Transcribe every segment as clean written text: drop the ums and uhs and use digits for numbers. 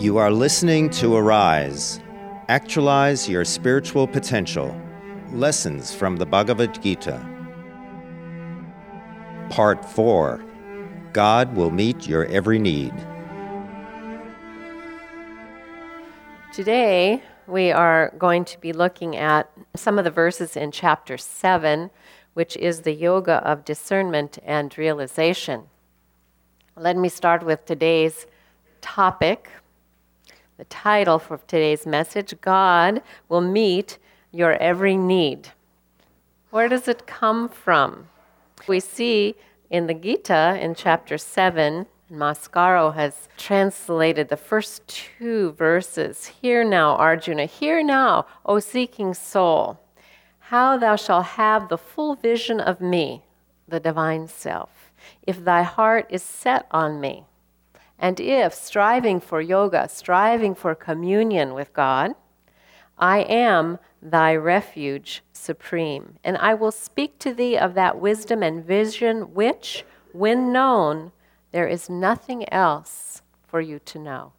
You are listening to Arise, Actualize Your Spiritual Potential, Lessons from the Bhagavad Gita. Part 4, God will meet your every need. Today, we are going to be looking at some of the verses in chapter 7, which is the yoga of discernment and realization. Let me start with today's topic. The title for today's message, God will meet your every need. Where does it come from? We see in the Gita in chapter 7, Mascaro has translated the first two verses. Hear now, Arjuna, hear now, O seeking soul, how thou shalt have the full vision of me, the divine self, if thy heart is set on me. And if, striving for yoga, striving for communion with God, I am thy refuge supreme, and I will speak to thee of that wisdom and vision which, when known, there is nothing else for you to know.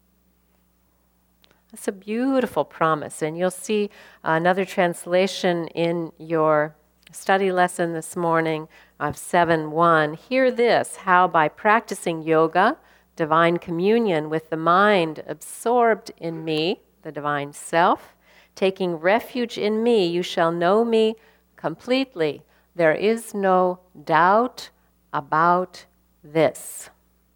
That's a beautiful promise, and you'll see another translation in your study lesson this morning of 7.1. Hear this, how by practicing yoga, divine communion with the mind absorbed in me, the divine self, taking refuge in me, you shall know me completely. There is no doubt about this.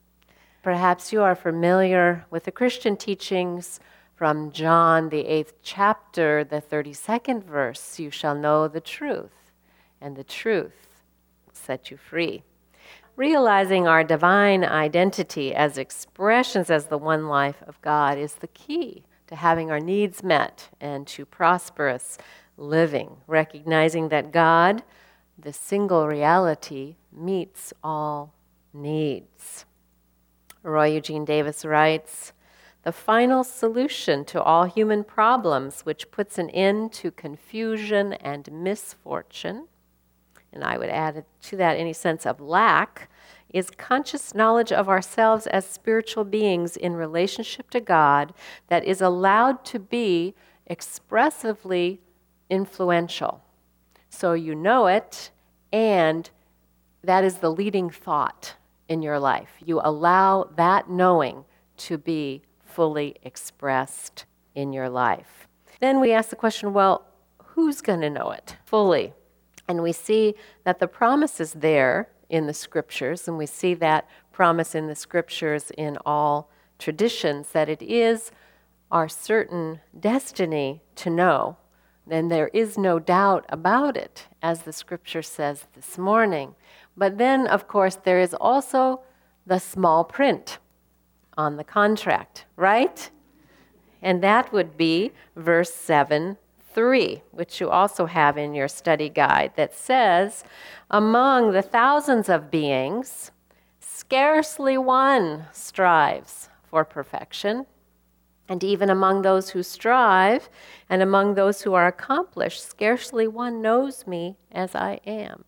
Perhaps you are familiar with the Christian teachings from John, the 8th chapter, the 32nd verse. You shall know the truth, and the truth will set you free. Realizing our divine identity as expressions as the one life of God is the key to having our needs met and to prosperous living. Recognizing that God, the single reality, meets all needs. Roy Eugene Davis writes, the final solution to all human problems which puts an end to confusion and misfortune, and I would add to that any sense of lack, is conscious knowledge of ourselves as spiritual beings in relationship to God that is allowed to be expressively influential. So you know it, and that is the leading thought in your life. You allow that knowing to be fully expressed in your life. Then we ask the question, well, who's going to know it fully? And we see that the promise is there in the scriptures, and we see that promise in the scriptures in all traditions, that it is our certain destiny to know. Then there is no doubt about it, as the scripture says this morning. But then, of course, there is also the small print on the contract, right? And that would be verse 7:3, which you also have in your study guide, that says, among the thousands of beings, scarcely one strives for perfection. And even among those who strive, and among those who are accomplished, scarcely one knows me as I am.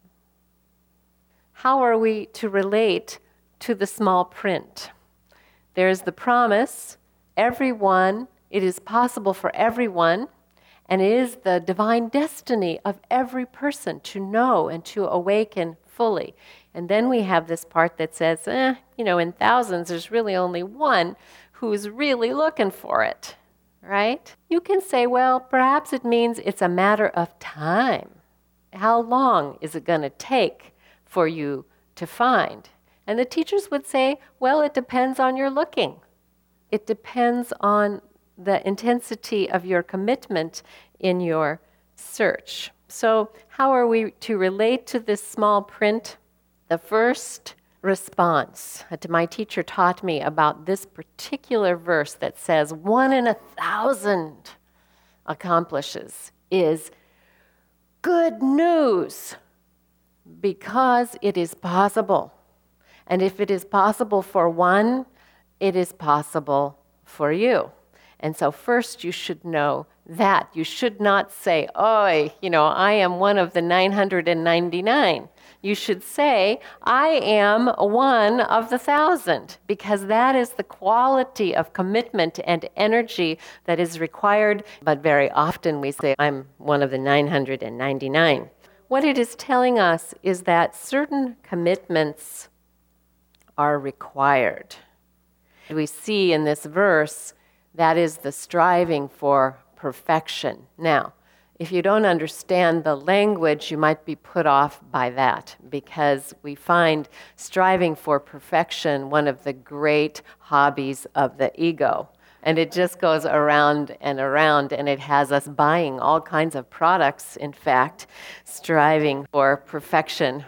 How are we to relate to the small print? There's the promise, everyone, it is possible for everyone, and it is the divine destiny of every person to know and to awaken fully. And then we have this part that says, in thousands, there's really only one who's really looking for it, right? You can say, well, perhaps it means it's a matter of time. How long is it going to take for you to find? And the teachers would say, well, it depends on your looking. It depends on the intensity of your commitment in your search. So how are we to relate to this small print? The first response that my teacher taught me about this particular verse that says 1 in 1,000 accomplishes is good news, because it is possible. And if it is possible for one, it is possible for you. And so first you should know that. You should not say, I am one of the 999. you should say, I am one of the 1,000, because that is the quality of commitment and energy that is required. But very often we say, I'm one of the 999. What it is telling us is that certain commitments are required. We see in this verse that is the striving for perfection. Now, if you don't understand the language, you might be put off by that, because we find striving for perfection one of the great hobbies of the ego. And it just goes around, and it has us buying all kinds of products, in fact, striving for perfection.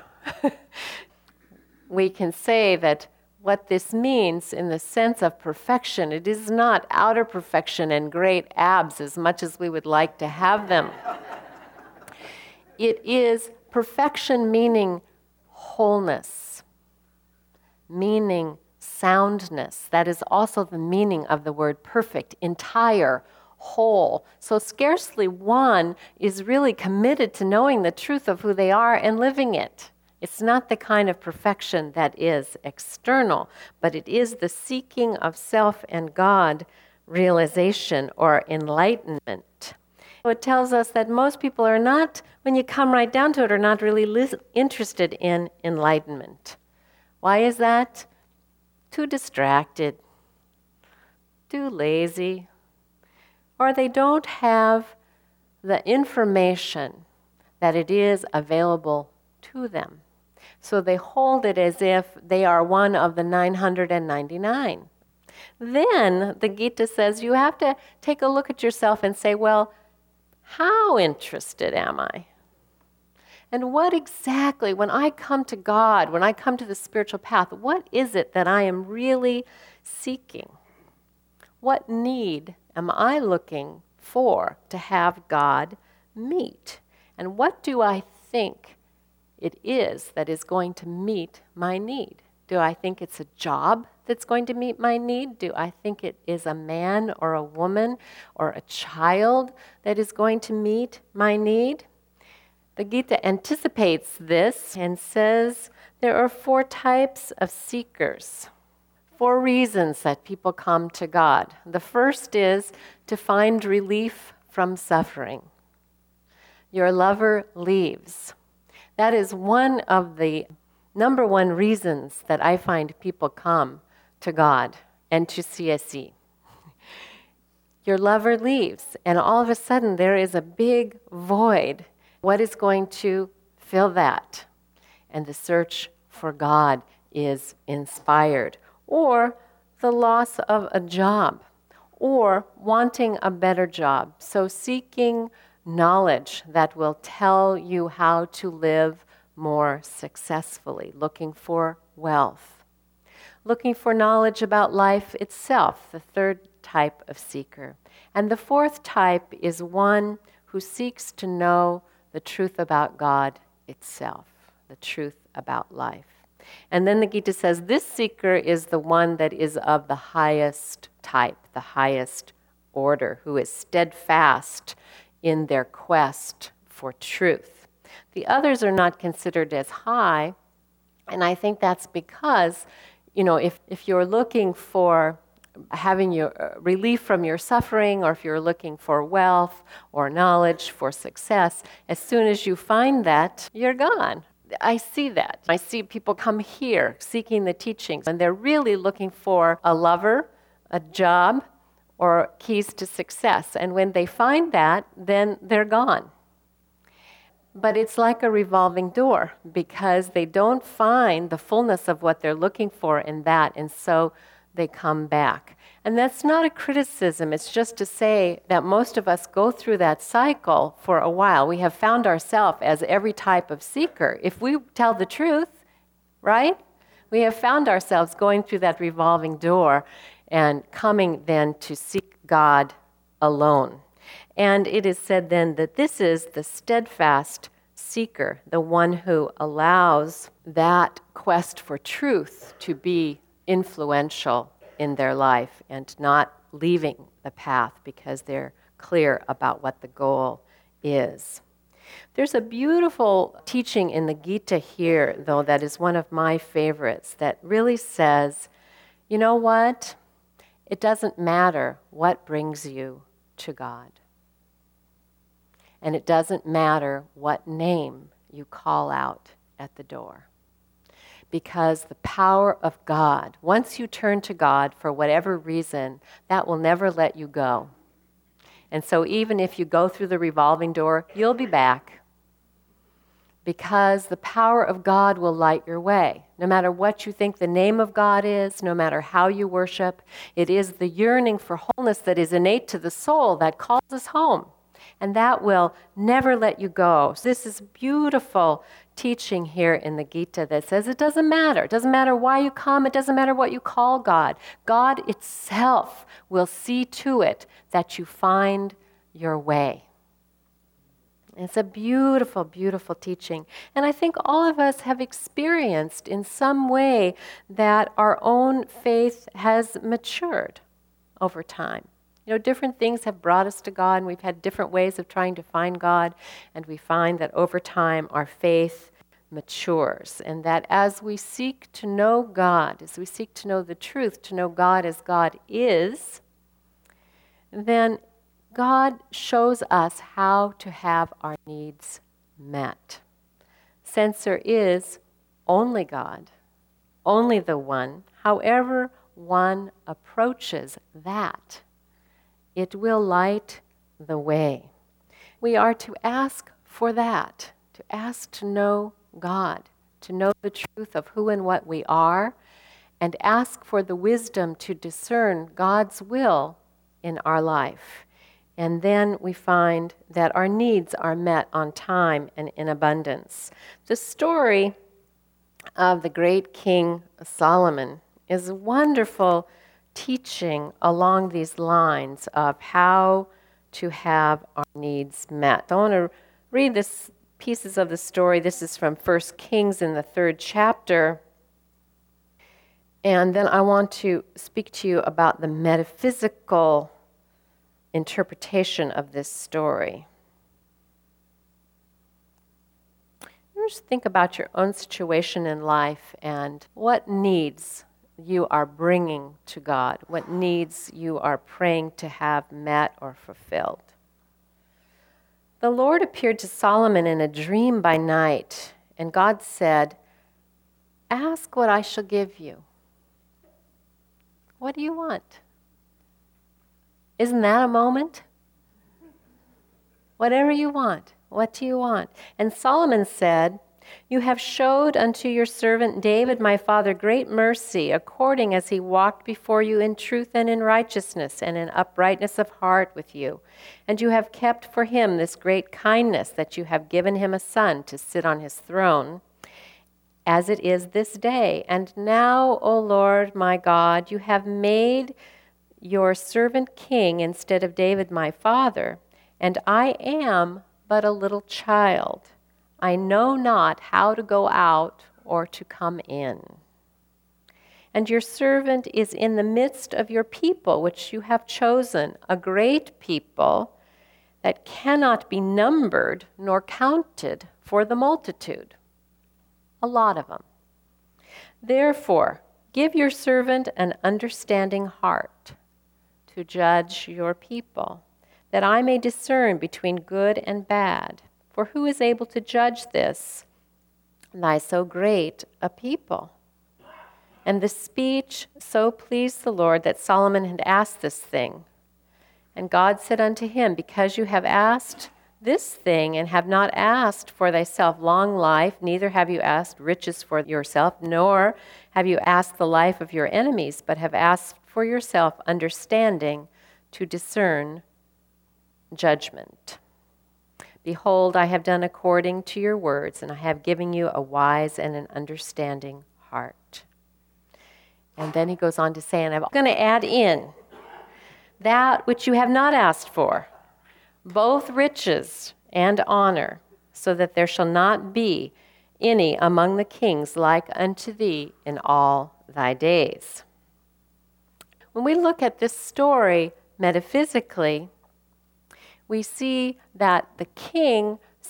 We can say that what this means in the sense of perfection, it is not outer perfection and great abs as much as we would like to have them. It is perfection meaning wholeness, meaning soundness. That is also the meaning of the word perfect, entire, whole. So scarcely one is really committed to knowing the truth of who they are and living it. It's not the kind of perfection that is external, but it is the seeking of self and God realization or enlightenment. It tells us that most people are not, when you come right down to it, are not really interested in enlightenment. Why is that? Too distracted, too lazy, or they don't have the information that it is available to them. So they hold it as if they are one of the 999. Then the Gita says you have to take a look at yourself and say, well, how interested am I? And what exactly, when I come to God, when I come to the spiritual path, what is it that I am really seeking? What need am I looking for to have God meet? And what do I think it is that is going to meet my need? Do I think it's a job that's going to meet my need? Do I think it is a man or a woman or a child that is going to meet my need? The Gita anticipates this and says there are 4 types of seekers, 4 reasons that people come to God. The first is to find relief from suffering. Your lover leaves. That is one of the number 1 reasons that I find people come to God and to CSE. Your lover leaves, and all of a sudden there is a big void. What is going to fill that? And the search for God is inspired. Or the loss of a job, or wanting a better job. So seeking knowledge that will tell you how to live more successfully, looking for wealth, looking for knowledge about life itself, the 3rd type of seeker. And the 4th type is one who seeks to know the truth about God itself, the truth about life. And then the Gita says this seeker is the one that is of the highest type, the highest order, who is steadfast in their quest for truth. The others are not considered as high, and I think that's because, if you're looking for having your relief from your suffering, or if you're looking for wealth or knowledge for success, as soon as you find that, you're gone. I see that. I see people come here seeking the teachings, and they're really looking for a lover, a job, or keys to success. And when they find that, then they're gone. But it's like a revolving door, because they don't find the fullness of what they're looking for in that, and so they come back. And that's not a criticism. It's just to say that most of us go through that cycle for a while. We have found ourselves as every type of seeker. If we tell the truth, right? We have found ourselves going through that revolving door and coming then to seek God alone. And it is said then that this is the steadfast seeker, the one who allows that quest for truth to be influential in their life and not leaving the path because they're clear about what the goal is. There's a beautiful teaching in the Gita here, though, that is one of my favorites, that really says, you know what? It doesn't matter what brings you to God. And it doesn't matter what name you call out at the door. Because the power of God, once you turn to God for whatever reason, that will never let you go. And so even if you go through the revolving door, you'll be back. Because the power of God will light your way. No matter what you think the name of God is, no matter how you worship, it is the yearning for wholeness that is innate to the soul that calls us home. And that will never let you go. So this is beautiful teaching here in the Gita that says it doesn't matter. It doesn't matter why you come. It doesn't matter what you call God. God itself will see to it that you find your way. It's a beautiful, beautiful teaching. And I think all of us have experienced in some way that our own faith has matured over time. You know, different things have brought us to God, and we've had different ways of trying to find God, and we find that over time our faith matures, and that as we seek to know God, as we seek to know the truth, to know God as God is, then God shows us how to have our needs met. Since there is only God, only the one, however one approaches that, it will light the way. We are to ask for that, to ask to know God, to know the truth of who and what we are, and ask for the wisdom to discern God's will in our life. And then we find that our needs are met on time and in abundance. The story of the great King Solomon is a wonderful teaching along these lines of how to have our needs met. I want to read this pieces of the story. This is from 1 Kings in the 3rd chapter. And then I want to speak to you about the metaphysical interpretation of this story. Just think about your own situation in life and what needs you are bringing to God, what needs you are praying to have met or fulfilled. The Lord appeared to Solomon in a dream by night, and God said, "Ask what I shall give you." What do you want? Isn't that a moment? Whatever you want. What do you want? And Solomon said, "You have showed unto your servant David my father great mercy, according as he walked before you in truth and in righteousness and in uprightness of heart with you. And you have kept for him this great kindness, that you have given him a son to sit on his throne, as it is this day. And now, O Lord my God, you have made your servant king instead of David my father, and I am but a little child. I know not how to go out or to come in. And your servant is in the midst of your people, which you have chosen, a great people that cannot be numbered nor counted for the multitude." A lot of them. "Therefore, give your servant an understanding heart to judge your people, that I may discern between good and bad. For who is able to judge this, thy so great a people?" And the speech so pleased the Lord that Solomon had asked this thing. And God said unto him, "Because you have asked this thing, and have not asked for thyself long life, neither have you asked riches for yourself, nor have you asked the life of your enemies, but have asked for yourself understanding to discern judgment. Behold, I have done according to your words, and I have given you a wise and an understanding heart." And then he goes on to say, and I'm going to add in that which you have not asked for, both riches and honor, so that there shall not be any among the kings like unto thee in all thy days. When we look at this story metaphysically, we see that the king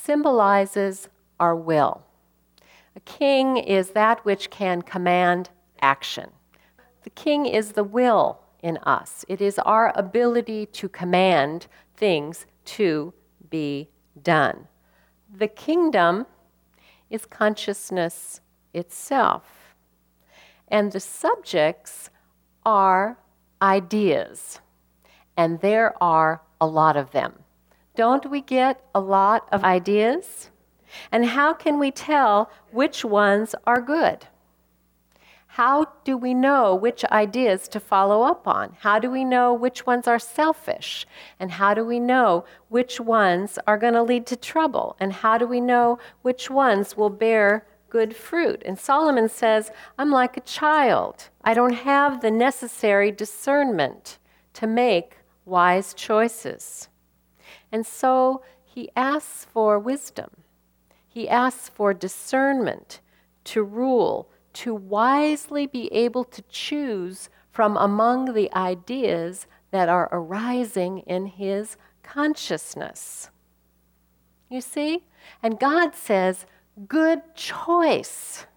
symbolizes our will. A king is that which can command action. The king is the will in us. It is our ability to command things to be done. The kingdom is consciousness itself. And the subjects are ideas. And there are a lot of them. Don't we get a lot of ideas? And how can we tell which ones are good? How do we know which ideas to follow up on? How do we know which ones are selfish? And how do we know which ones are going to lead to trouble? And how do we know which ones will bear good fruit? And Solomon says, I'm like a child. I don't have the necessary discernment to make wise choices. And so he asks for wisdom. He asks for discernment to rule, to wisely be able to choose from among the ideas that are arising in his consciousness. You see? And God says, good choice.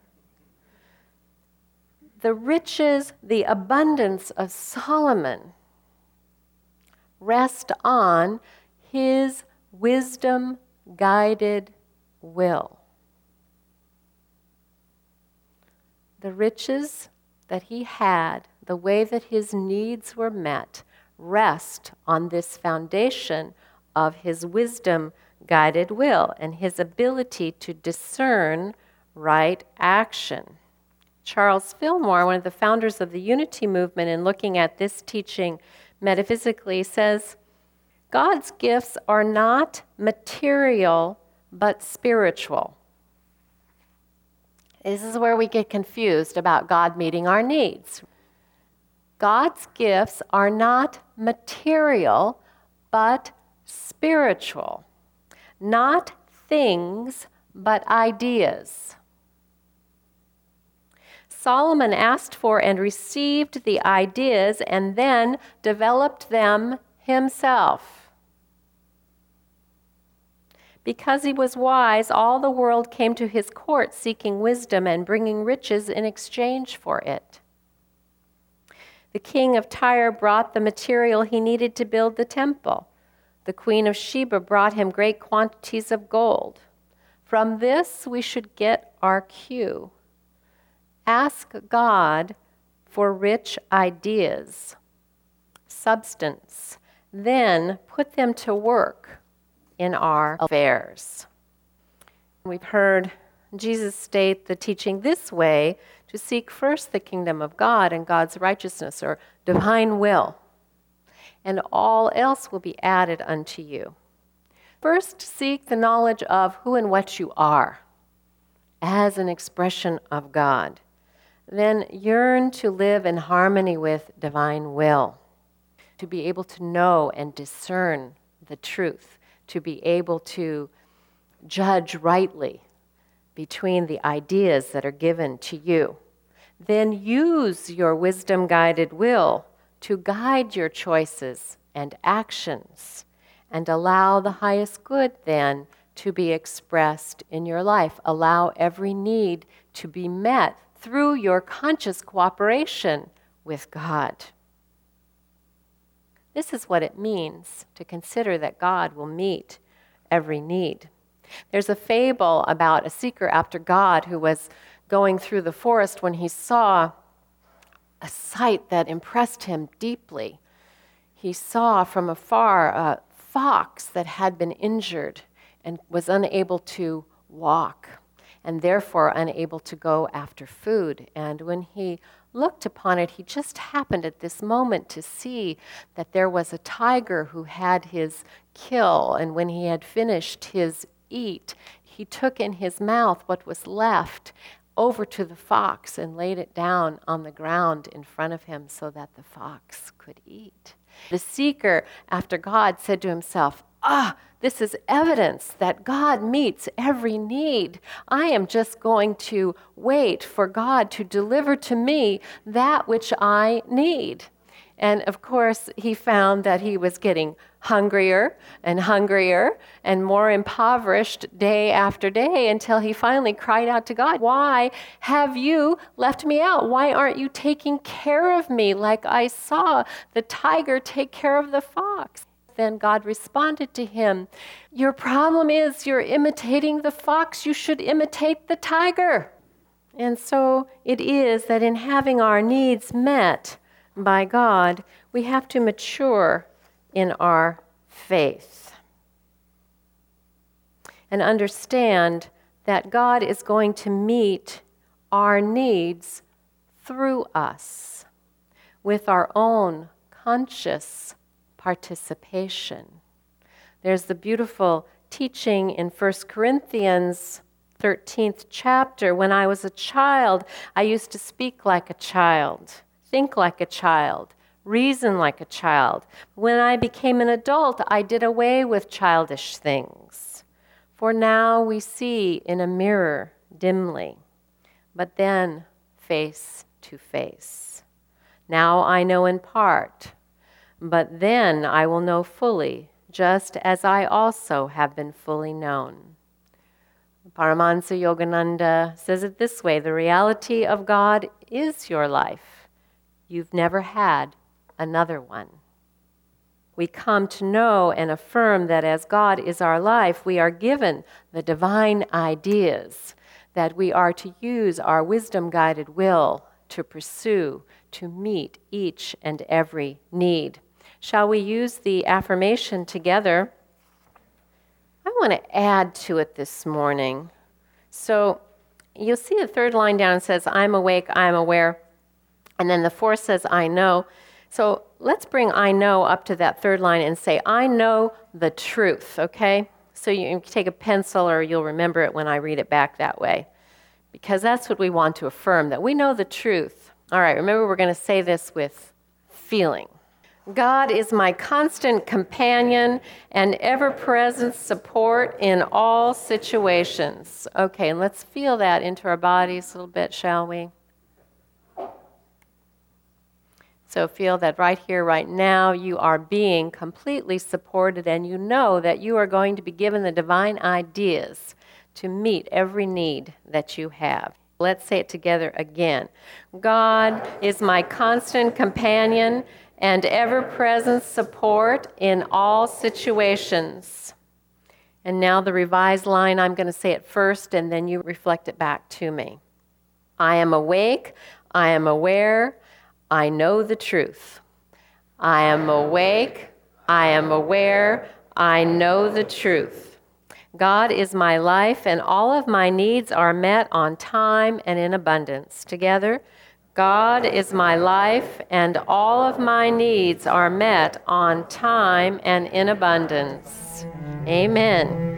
The riches, the abundance of Solomon rest on his wisdom-guided will. The riches that he had, the way that his needs were met, rest on this foundation of his wisdom-guided will and his ability to discern right action. Charles Fillmore, one of the founders of the Unity movement, in looking at this teaching metaphysically, says, God's gifts are not material but spiritual. This is where we get confused about God meeting our needs. God's gifts are not material but spiritual. Not things but ideas. Solomon asked for and received the ideas and then developed them himself. Because he was wise, all the world came to his court seeking wisdom and bringing riches in exchange for it. The king of Tyre brought the material he needed to build the temple. The queen of Sheba brought him great quantities of gold. From this we should get our cue. Ask God for rich ideas, substance, then put them to work in our affairs. We've heard Jesus state the teaching this way, to seek first the kingdom of God and God's righteousness or divine will, and all else will be added unto you. First, seek the knowledge of who and what you are as an expression of God. Then yearn to live in harmony with divine will, to be able to know and discern the truth, to be able to judge rightly between the ideas that are given to you. Then use your wisdom-guided will to guide your choices and actions, and allow the highest good then to be expressed in your life. Allow every need to be met through your conscious cooperation with God. This is what it means to consider that God will meet every need. There's a fable about a seeker after God who was going through the forest when he saw a sight that impressed him deeply. He saw from afar a fox that had been injured and was unable to walk, and therefore unable to go after food. And when he looked upon it, he just happened at this moment to see that there was a tiger who had his kill, and when he had finished his eat, he took in his mouth what was left over to the fox and laid it down on the ground in front of him so that the fox could eat. The seeker after God said to himself, this is evidence that God meets every need. I am just going to wait for God to deliver to me that which I need. And of course, he found that he was getting hungrier and hungrier and more impoverished day after day until he finally cried out to God, "Why have you left me out? Why aren't you taking care of me like I saw the tiger take care of the fox?" Then God responded to him, "Your problem is you're imitating the fox. You should imitate the tiger." And so it is that in having our needs met by God, we have to mature in our faith and understand that God is going to meet our needs through us with our own conscious participation. There's the beautiful teaching in 1 Corinthians 13th chapter. When I was a child, I used to speak like a child, think like a child, reason like a child. When I became an adult, I did away with childish things. For now we see in a mirror dimly, but then face to face. Now I know in part, but then I will know fully, just as I also have been fully known. Paramahansa Yogananda says it this way: the reality of God is your life. You've never had another one. We come to know and affirm that as God is our life, we are given the divine ideas that we are to use our wisdom-guided will to pursue, to meet each and every need. Shall we use the affirmation together? I want to add to it this morning. So you'll see the third line down says, "I'm awake, I'm aware." And then the fourth says, "I know." So let's bring "I know" up to that third line and say, "I know the truth," okay? So you can take a pencil or you'll remember it when I read it back that way. Because that's what we want to affirm, that we know the truth. All right, remember we're going to say this with feeling. God is my constant companion and ever-present support in all situations. Okay, and let's feel that into our bodies a little bit, shall we? So feel that right here, right now, you are being completely supported, and you know that you are going to be given the divine ideas to meet every need that you have. Let's say it together again. God is my constant companion and ever-present support in all situations. And now the revised line, I'm going to say it first, and then you reflect it back to me. I am awake, I am aware, I know the truth. I am awake, I am aware, I know the truth. God is my life, and all of my needs are met on time and in abundance. Together, God is my life, and all of my needs are met on time and in abundance. Amen.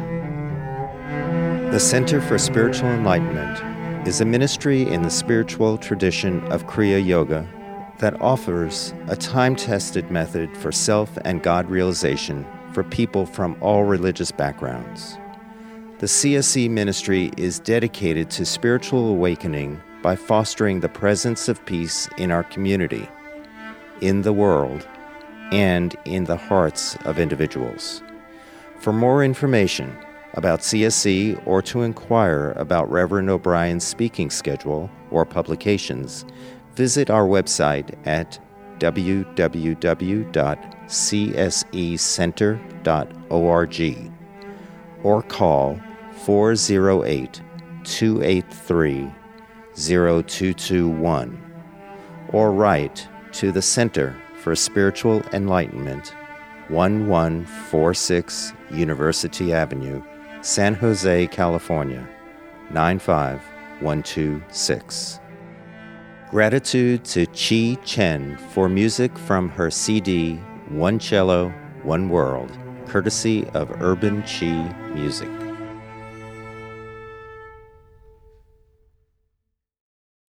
The Center for Spiritual Enlightenment is a ministry in the spiritual tradition of Kriya Yoga that offers a time-tested method for self and God realization for people from all religious backgrounds. The CSE ministry is dedicated to spiritual awakening by fostering the presence of peace in our community, in the world, and in the hearts of individuals. For more information about CSE or to inquire about Reverend O'Brien's speaking schedule or publications, visit our website at www.csecenter.org or call 408-283-0221 or write to the Center for Spiritual Enlightenment, 1146 University Avenue, San Jose, California, 95126. Gratitude to Chi Chen for music from her CD, One Cello, One World, courtesy of Urban Chi Music.